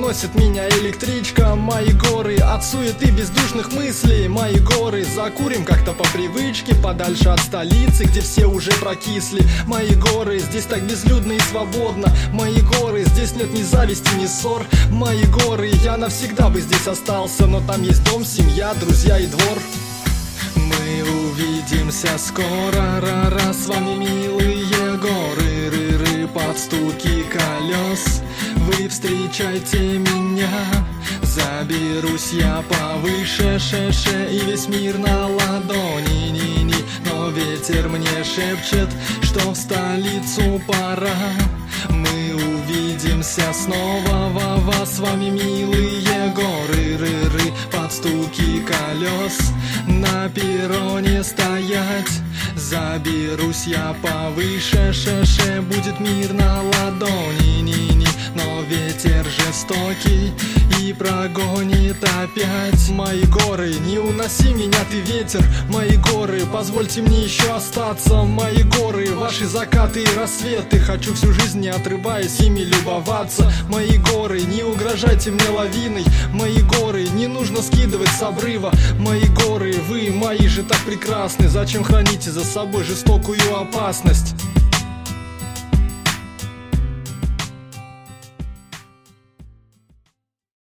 уносит меня электричка. Мои горы от суеты бездушных мыслей. Мои горы закурим как-то по привычке, подальше от столицы, где все уже прокисли. Мои горы, здесь так безлюдно и свободно. Мои горы, здесь нет ни зависти, ни ссор. Мои горы, я навсегда бы здесь остался, но там есть дом, семья, друзья и двор. Мы увидимся скоро, ра-ра, с вами милые горы, ры-ры, под стуки колес. Вы встречайте меня, заберусь я повыше, ше-ше, и весь мир на ладони, ни-ни. Но ветер мне шепчет, что в столицу пора. Мы увидимся снова, ва-ва, с вами милые горы, ры-ры, под стуки колес. На перроне стоять, заберусь я повыше, ше-ше, будет мир на ладони, ни-ни. Но ветер жестокий и прогонит опять. Мои горы, не уноси меня ты, ветер. Мои горы, позвольте мне еще остаться. Мои горы, ваши закаты и рассветы, хочу всю жизнь, не отрываясь, ими любоваться. Мои горы, не угрожайте мне лавиной. Мои горы, не нужно скидывать с обрыва. Мои горы, вы мои же так прекрасны, зачем храните за собой жестокую опасность?